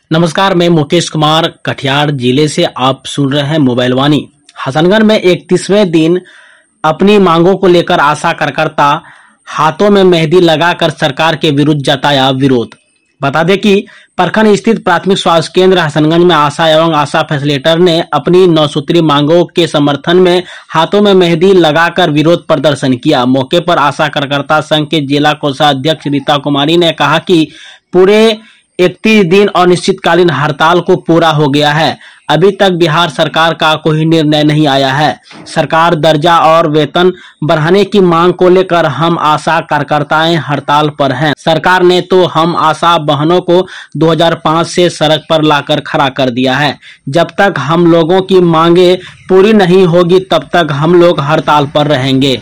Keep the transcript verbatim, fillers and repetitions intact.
नमस्कार, मैं मुकेश कुमार कटिहार जिले से आप सुन रहे हैं मोबाइल वाणी। हसनगंज में इकतीसवें दिन अपनी मांगों को लेकर आशा कार्यकर्ता हाथों में मेहंदी लगाकर सरकार के विरुद्ध जताया विरोध। बता दें कि प्रखंड स्थित प्राथमिक स्वास्थ्य केंद्र हसनगंज में आशा एवं आशा फैसिलिटेटर ने अपनी नौ सूत्री मांगों के समर्थन में हाथों में मेहंदी लगाकर विरोध प्रदर्शन किया। मौके पर आशा कार्यकर्ता संघ के जिला कोषाध्यक्ष रीता कुमारी ने कहा कि पूरे इकतीस दिन अनिश्चितकालीन हड़ताल को पूरा हो गया है, अभी तक बिहार सरकार का कोई निर्णय नहीं आया है। सरकार दर्जा और वेतन बढ़ाने की मांग को लेकर हम आशा कार्यकर्ताएं हड़ताल पर हैं। सरकार ने तो हम आशा बहनों को दो हज़ार पाँच से सड़क पर लाकर खड़ा कर दिया है। जब तक हम लोगों की मांगे पूरी नहीं होगी तब तक हम लोग हड़ताल पर रहेंगे।